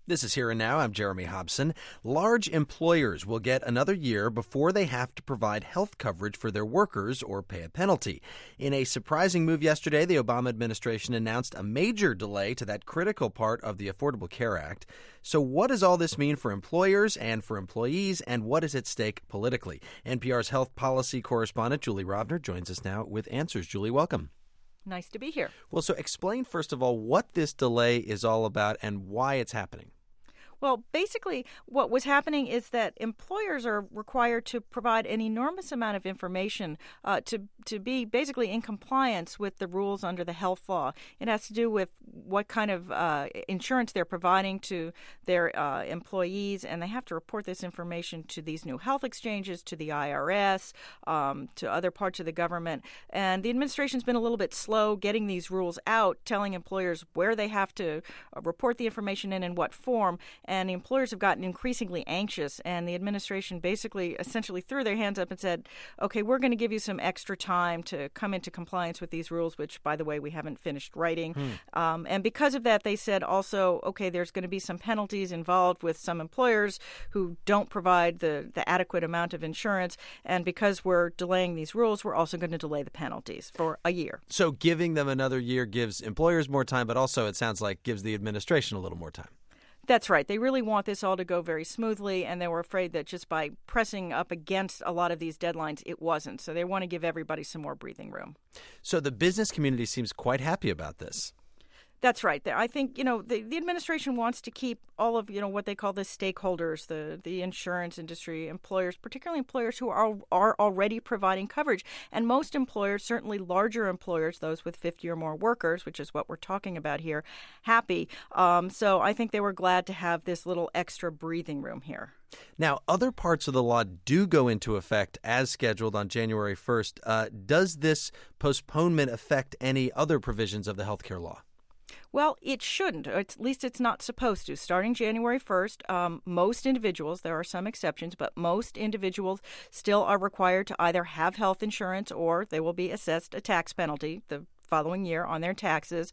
This is Here and Now. I'm Jeremy Hobson. Large employers will get another year before they have to provide health coverage for their workers or pay a penalty. In a surprising move yesterday, the Obama administration announced a major delay to that critical part of the Affordable Care Act. So what does all this mean for employers and for employees, and what is at stake politically? NPR's health policy correspondent Julie Rovner joins us now with answers. Julie, welcome. Nice to be here. Well, so explain, first of all, what this delay is all about and why it's happening. Well, basically, what was happening is that employers are required to provide an enormous amount of information to be basically in compliance with the rules under the health law. It has to do with what kind of insurance they're providing to their employees, and they have to report this information to these new health exchanges, to the IRS, to other parts of the government. And the administration's been a little bit slow getting these rules out, telling employers where they have to report the information in what form. And the employers have gotten increasingly anxious, and the administration basically essentially threw their hands up and said, okay, we're going to give you some extra time to come into compliance with these rules, which, by the way, we haven't finished writing. And because of that, they said also, okay, there's going to be some penalties involved with some employers who don't provide the adequate amount of insurance. And because we're delaying these rules, we're also going to delay the penalties for a year. So giving them another year gives employers more time, but also it sounds like gives the administration a little more time. That's right. They really want this all to go very smoothly, and they were afraid that just by pressing up against a lot of these deadlines, it wasn't. So they want to give everybody some more breathing room. So the business community seems quite happy about this. That's right. I think, the administration wants to keep all of, what they call the stakeholders, the insurance industry, employers, particularly employers who are already providing coverage. And most employers, certainly larger employers, those with 50 or more workers, which is what we're talking about here, happy. So I think they were glad to have this little extra breathing room here. Now, other parts of the law do go into effect as scheduled on January 1st. Does this postponement affect any other provisions of the health care law? Well, it shouldn't. At least it's not supposed to. Starting January 1st, most individuals, there are some exceptions, but most individuals still are required to either have health insurance or they will be assessed a tax penalty the following year on their taxes,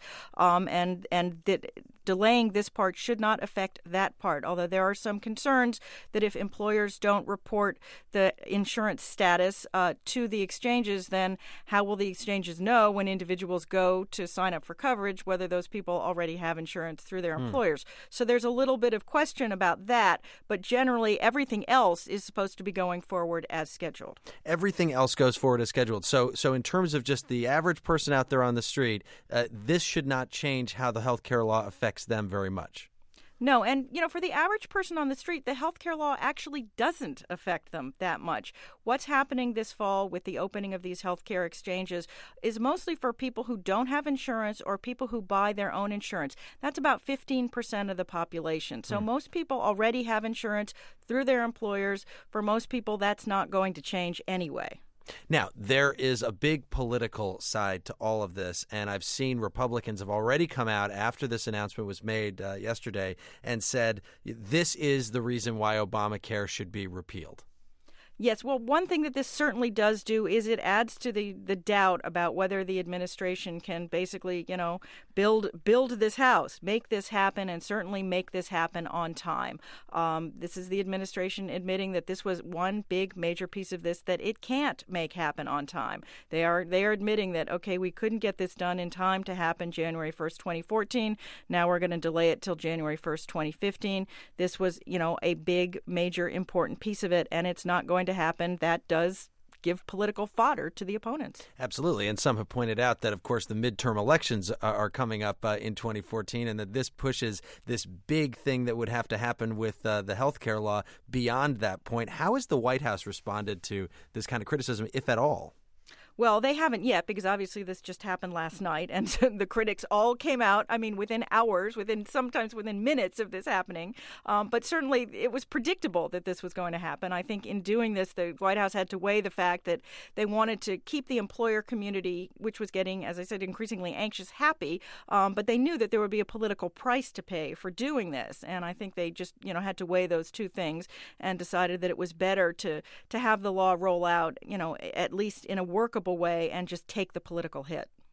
and that delaying this part should not affect that part, although there are some concerns that if employers don't report the insurance status to the exchanges, then how will the exchanges know when individuals go to sign up for coverage whether those people already have insurance through their employers? So there's a little bit of question about that, but generally everything else is supposed to be going forward as scheduled. Everything else goes forward as scheduled. So in terms of just the average person out there on the street, this should not change how the health care law affects them very much. No, and, for the average person on the street, the health care law actually doesn't affect them that much. What's happening this fall with the opening of these health care exchanges is mostly for people who don't have insurance or people who buy their own insurance. That's about 15% of the population. So most people already have insurance through their employers. For most people, that's not going to change anyway. Now, there is a big political side to all of this, and I've seen Republicans have already come out after this announcement was made yesterday and said this is the reason why Obamacare should be repealed. Yes, well, one thing that this certainly does do is it adds to the doubt about whether the administration can basically, build this house, make this happen, and certainly make this happen on time. This is the administration admitting that this was one big major piece of this that it can't make happen on time. They are admitting that, okay, we couldn't get this done in time to happen January 1st, 2014. Now we're going to delay it till January 1st, 2015. This was, a big, major, important piece of it, and it's not going to happen. That does give political fodder to the opponents. Absolutely. And some have pointed out that, of course, the midterm elections are coming up in 2014 and that this pushes this big thing that would have to happen with the health care law beyond that point. How has the White House responded to this kind of criticism, if at all? Well, they haven't yet because obviously this just happened last night. And so the critics all came out, within hours, sometimes within minutes of this happening. But certainly it was predictable that this was going to happen. I think in doing this, the White House had to weigh the fact that they wanted to keep the employer community, which was getting, as I said, increasingly anxious, happy. But they knew that there would be a political price to pay for doing this. And I think they just, had to weigh those two things and decided that it was better to have the law roll out, at least in a workable way and just take the political hit.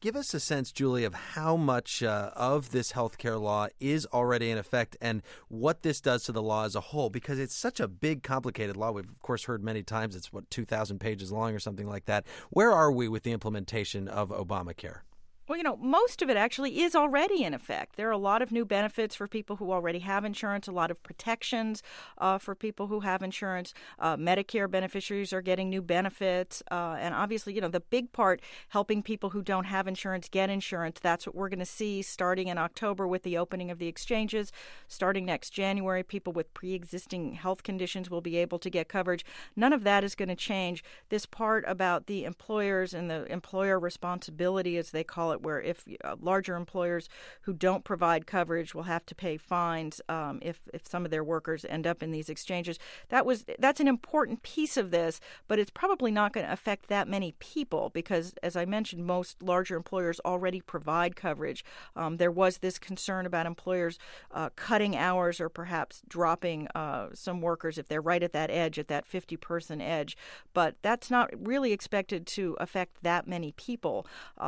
give us a sense, Julie, of how much of this healthcare law is already in effect and what this does to the law as a whole, because it's such a big, complicated law. We've, of course, heard many times it's, 2,000 pages long or something like that. Where are we with the implementation of Obamacare? Well, most of it actually is already in effect. There are a lot of new benefits for people who already have insurance, a lot of protections for people who have insurance. Medicare beneficiaries are getting new benefits. And obviously, the big part, helping people who don't have insurance get insurance. That's what we're going to see starting in October with the opening of the exchanges. Starting next January, people with pre-existing health conditions will be able to get coverage. None of that is going to change. This part about the employers and the employer responsibility, as they call it, where if larger employers who don't provide coverage will have to pay fines if some of their workers end up in these exchanges. That's an important piece of this, but it's probably not going to affect that many people because, as I mentioned, most larger employers already provide coverage. There was this concern about employers cutting hours or perhaps dropping some workers if they're right at that edge, at that 50-person edge. But that's not really expected to affect that many people.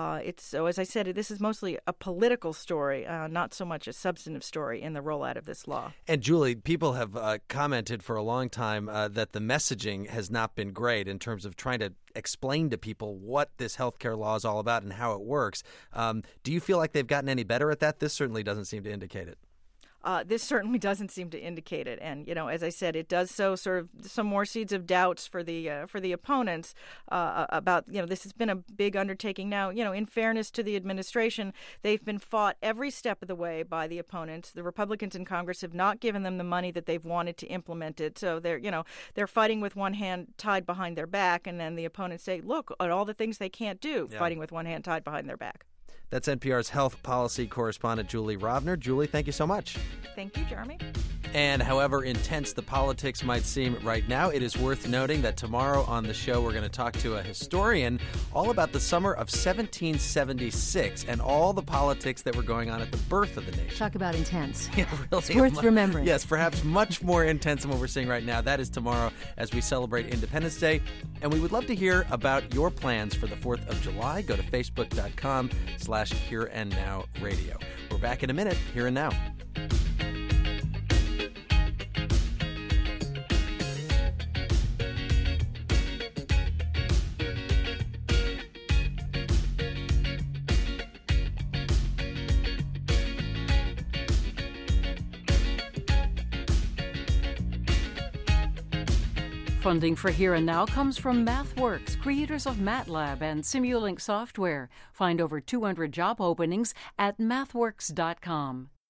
So as I said, this is mostly a political story, not so much a substantive story in the rollout of this law. And Julie, people have commented for a long time that the messaging has not been great in terms of trying to explain to people what this healthcare law is all about and how it works. Do you feel like they've gotten any better at that? This certainly doesn't seem to indicate it. This certainly doesn't seem to indicate it, and as I said, it does sow sort of some more seeds of doubts for the opponents about this has been a big undertaking. Now, in fairness to the administration, they've been fought every step of the way by the opponents. The Republicans in Congress have not given them the money that they've wanted to implement it, so they're fighting with one hand tied behind their back, and then the opponents say, "Look at all the things they can't do," fighting with one hand tied behind their back. That's NPR's health policy correspondent, Julie Rovner. Julie, thank you so much. Thank you, Jeremy. And however intense the politics might seem right now, it is worth noting that tomorrow on the show we're going to talk to a historian all about the summer of 1776 and all the politics that were going on at the birth of the nation. Talk about intense. Yeah, really. It's worth remembering. Yes, perhaps much more intense than what we're seeing right now. That is tomorrow as we celebrate Independence Day. And we would love to hear about your plans for the 4th of July. Go to facebook.com/Here and Now Radio. We're back in a minute. Here and Now. Funding for Here and Now comes from MathWorks, creators of MATLAB and Simulink software. Find over 200 job openings at mathworks.com.